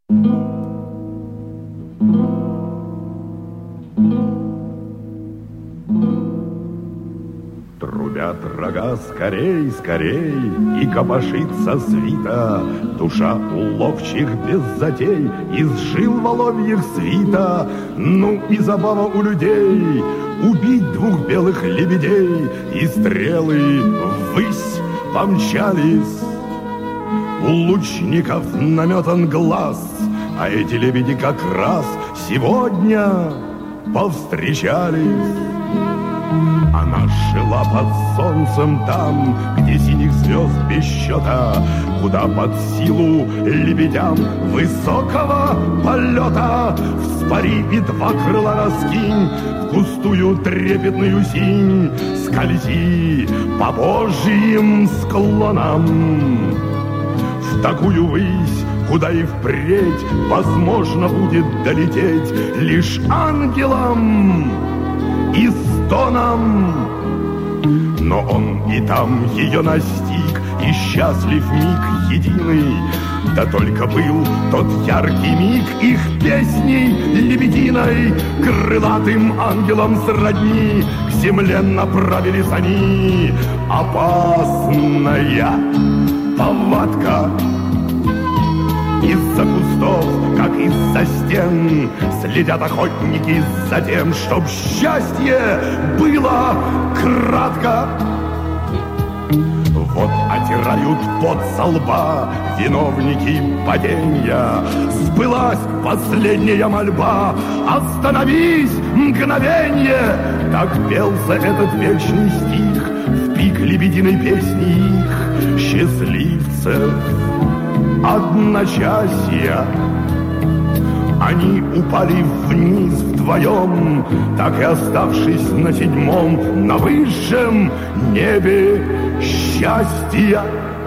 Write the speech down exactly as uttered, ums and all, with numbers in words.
Трубят рога скорей, скорей, и копошится свита. Душа у ловчих без затей, из жил воловьих свита. Ну и забава у людей убить двух белых лебедей, и стрелы ввысь помчались. У лучников наметан глаз, а эти лебеди как раз сегодня повстречались. Она жила под солнцем там, где синих звезд без счета, куда под силу лебедям высокого полета. Вспори и два крыла раскинь в густую трепетную синь, скользи по божьим склонам в такую высь, куда и впредь возможно будет долететь лишь ангелам и стонам. Но он и там ее настиг, и счастлив миг единый. Да только был тот яркий миг их песней лебединой. Крылатым ангелам сродни к земле направились они. Опасная повадка. Из-за кустов, как из-за стен, следят охотники за тем, чтоб счастье было кратко. Вот отирают пот со лба виновники падения. Сбылась последняя мольба: остановись, мгновенье! Так пелся этот вечный стих в пик лебединой песни их счастливцев одночасья. Они упали вниз вдвоем, так и оставшись на седьмом, на высшем небе счастья.